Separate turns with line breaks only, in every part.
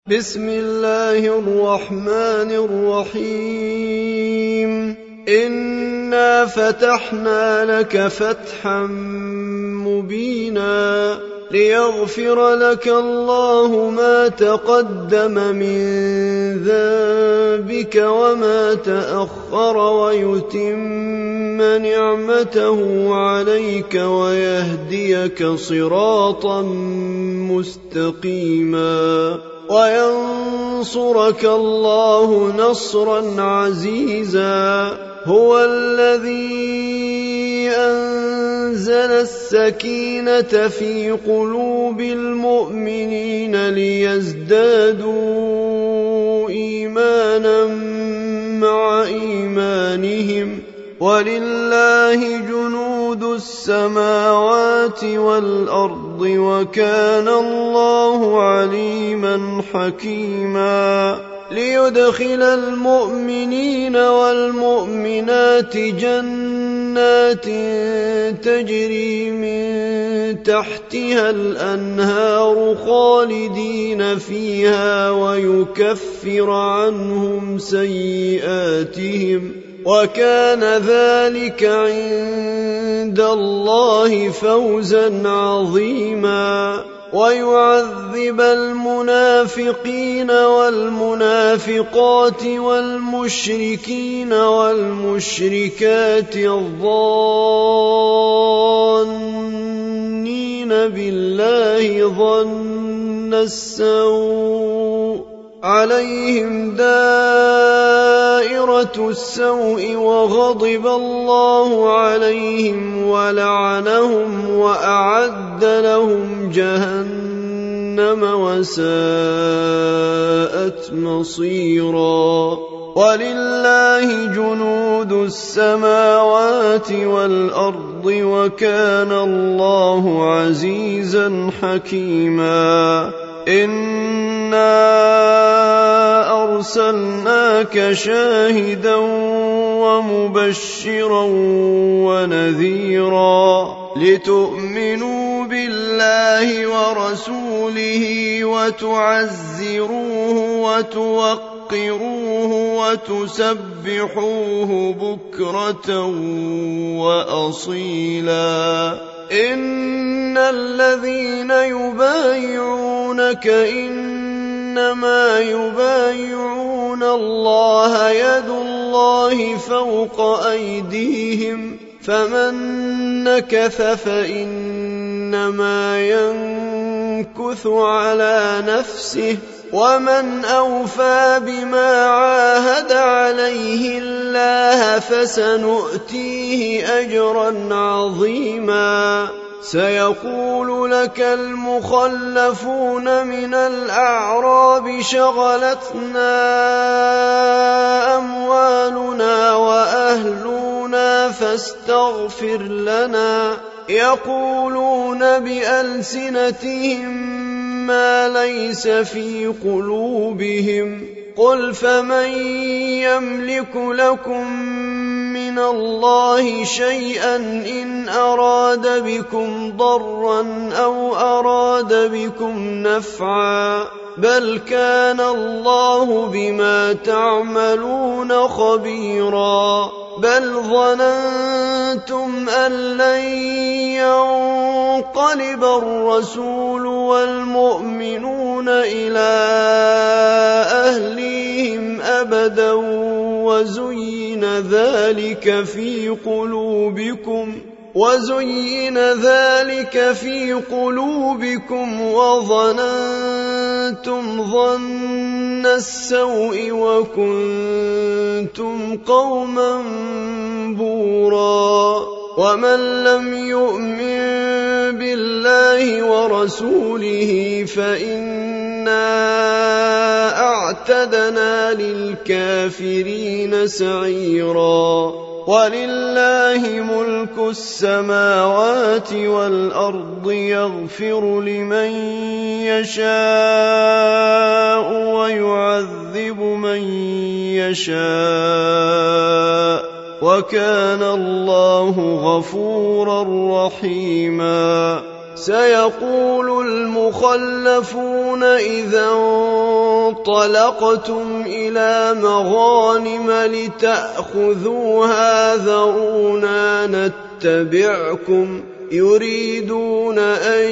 بسم الله الرحمن الرحيم. إنا فتحنا لك فتحا مبينا ليغفر لك الله ما تقدم من ذنبك وما تأخر ويتم نعمته عليك ويهديك صراطا مستقيما وينصرك الله نصرا عزيزا. هو الذي أنزل السكينة في قلوب المؤمنين ليزدادوا إيمانا مع إيمانهم ولله جنود السماوات والأرض وكان الله عليما حكيما. ليدخل المؤمنين والمؤمنات جنات تجري من تحتها الأنهار خالدين فيها ويكفر عنهم سيئاتهم وكان ذلك عند الله فوزا عظيما. ويعذب المنافقين والمنافقات والمشركين والمشركات الظانين بالله ظن السوء عليهم دائرة السوء وغضب الله عليهم ولعنهم وأعد لهم جهنم وساءت مصيرا. ولله جنود السماوات والأرض وكان الله عزيزا حكيما. إنا أرسلناك شاهدا ومبشرا ونذيرا لتؤمنوا بالله ورسوله وتعزروه وتوقروه وتسبحوه بكرة وأصيلا. إن الذين يبايعونك إنما يبايعون الله يد الله فوق أيديهم فمن نكث فإنما ينكث على نفسه ومن أوفى بما عاهد عليه الله فسنؤتيه أجرا عظيما. سيقول لك المخلفون من الأعراب شغلتنا أموالنا وأهلنا فاستغفر لنا يقولون بألسنتهم ما ليس في قلوبهم قل فمن يملك لكم من الله شيئا إن أراد بكم ضرا أو أراد بكم نفعا بل كان الله بما تعملون خبيرا. بل ظننتم أن لن ينقلب الرسول والمؤمنون إلى أهليهم أبدا وزين ذلك في قلوبكم وظننتم ظن السوء وكنتم قوما بورا. ومن لم يؤمن بالله ورسوله فإنا أعتدنا للكافرين سعيرا. ولله ملك السماوات والأرض يغفر لمن يشاء ويعذب من يشاء وكان الله غفورا رحيما. سيقول المخلفون إذا انطلقتم إلى مغانم لتأخذوها ذرونا نتبعكم يريدون أن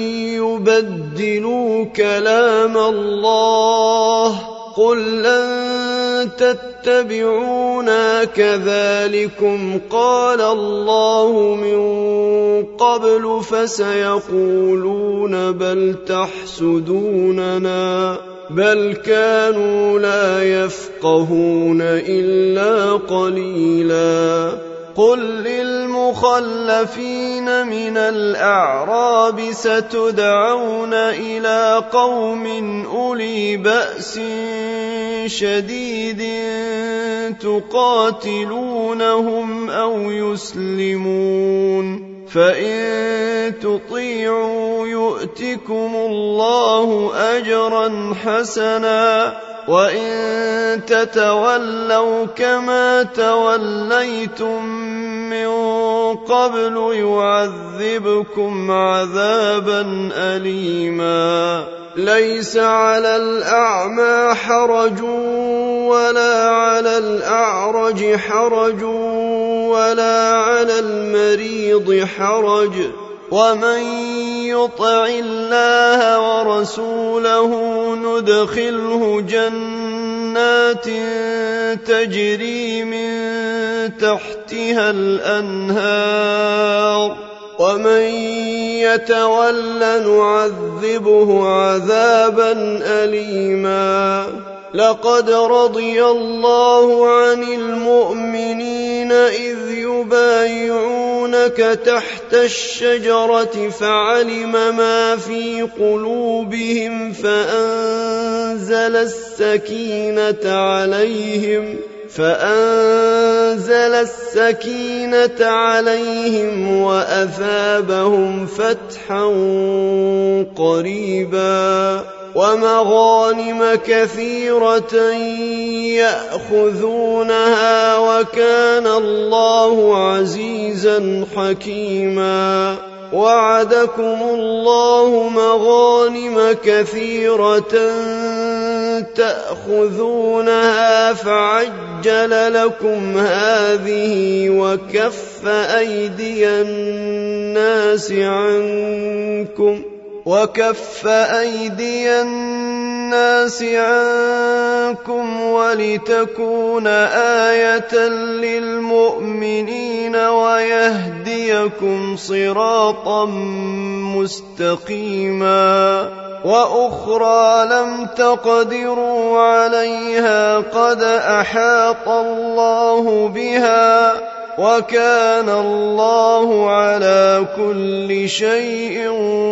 يبدلوا كلام الله قل لن تتبعونا كذلكم قال الله من قبل فسيقولون بل تحسدوننا بل كانوا لا يفقهون إلا قليلا قل للمخلفين من الأعراب ستدعون إلى قوم أولي بأس شديد تقاتلونهم أو يسلمون فإن تطيعوا يؤتكم الله أجرا حسنا وإن تتولوا كما توليتم من قبل يعذبكم عذابا أليما ليس على الأعمى حرج ولا على الأعرج حرج ولا على المريض حرج ومن يطع الله ورسوله ندخله جنات تجري من تحتها الأنهار ومن يتول نعذبه عذابا أليما لقد رضي الله عن المؤمنين إذ يبايعونك تحت الشجرة فعلم فَعَلِمَ مَا فِي قُلُوبِهِمْ فَأَنزَلَ السَّكِينَةَ عَلَيْهِمْ وَأَثَابَهُمْ فَتْحًا قَرِيبًا وَمَغَانِمَ كَثِيرَةً يَأْخُذُونَهَا وَكَانَ اللَّهُ عَزِيزًا حَكِيمًا وعدكم الله مغانم كثيرة تأخذونها فعجل لكم هذه وكف أيدي الناس عنكم ولتكون آية للمؤمنين ويهديكم صراطا مستقيما وأخرى لم تقدروا عليها قد أحاط الله بها وكان الله على كل شيء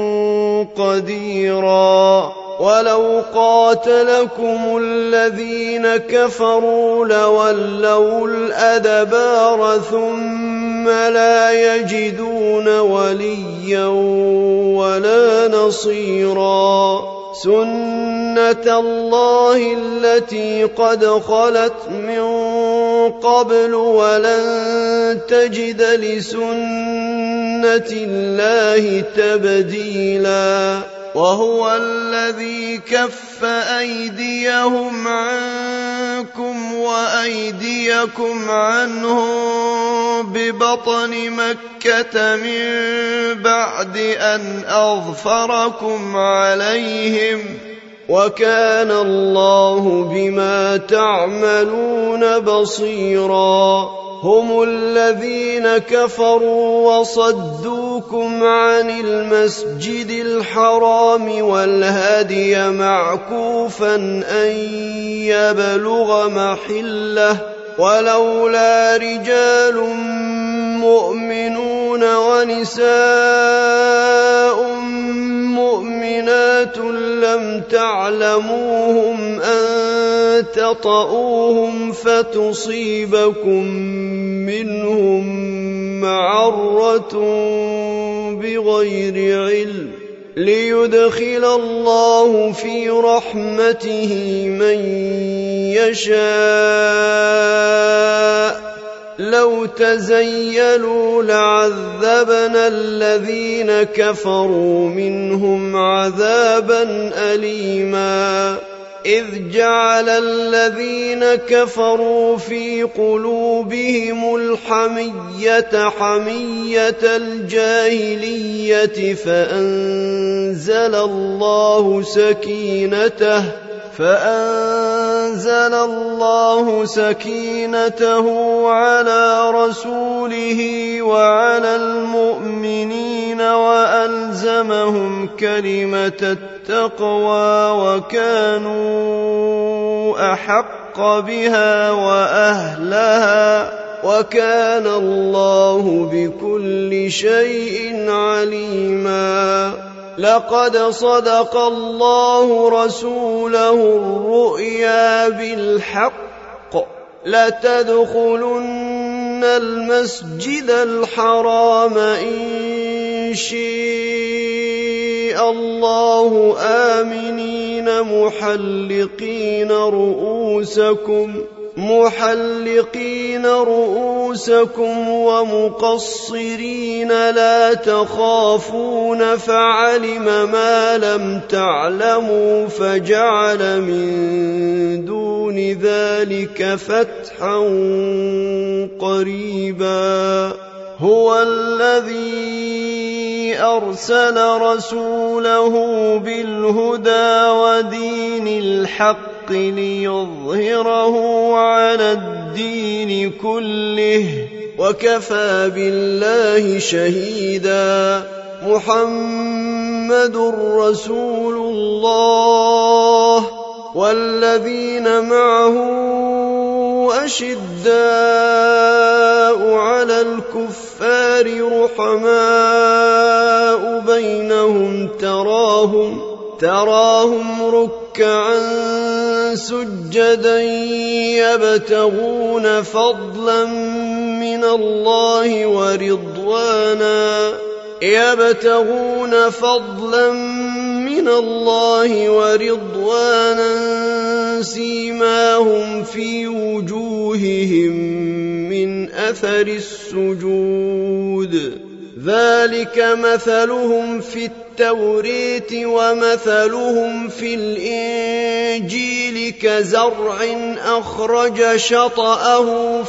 قديرا ولو قاتلكم الذين كفروا لولوا الأدبار ثم لا يجدون وليا ولا نصيرا سنة الله التي قد خلت من قبل ولن تجد لسنة الله تبديلا وهو الذي كف أيديهم عنكم وأيديكم عنهم ببطن مكة من بعد أن أظفركم عليهم وكان الله بما تعملون بصيرا هم الذين كفروا وصدوكم عن المسجد الحرام والهدي معكوفا أن يبلغ محله ولولا رجال مؤمنون ونساء مؤمنات لم تعلموهم أن تطؤوهم فتصيبكم منهم معرة بغير علم ليدخل الله في رحمته من يشاء لو تزيلوا لعذبنا الذين كفروا منهم عذابا أليما إذ جعل الذين كفروا في قلوبهم الحمية حمية الجاهلية فأنزل الله سكينته على رسوله وعلى المؤمنين وألزمهم كلمة التقوى وكانوا أحق بها وأهلها وكان الله بكل شيء عليما. لقد صدق الله رسوله الرؤيا بالحق لتدخلن المسجد الحرام إن شاء الله آمنين محلقين رؤوسكم ومقصرين لا تخافون فعلم ما لم تعلموا فجعل من دون ذلك فتحا قريبا. هو الذي أرسل رسوله بالهدى ودين الحق ليظهره على الدين كله وكفى بالله شهيدا. محمد رسول الله والذين معه أشداء على الكفار رحماء بينهم تراهم ركعا سجدا يبتغون فضلا من الله ورضوانا سيماهم في وجوههم من أثر السجود ذلك مثلهم في التوراة ومثلهم في الإنجيل كزرع أخرج شطأه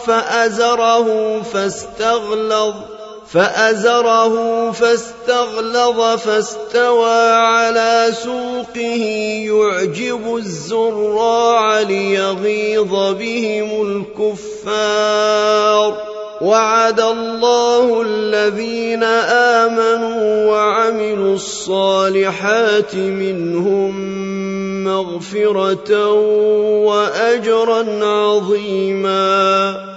فأزره فاستغلظ فاستوى على سوقه يعجب الزراع ليغيظ بهم الكفار. وعد الله الذين آمنوا وعملوا الصالحات منهم مغفرة وأجرا عظيما.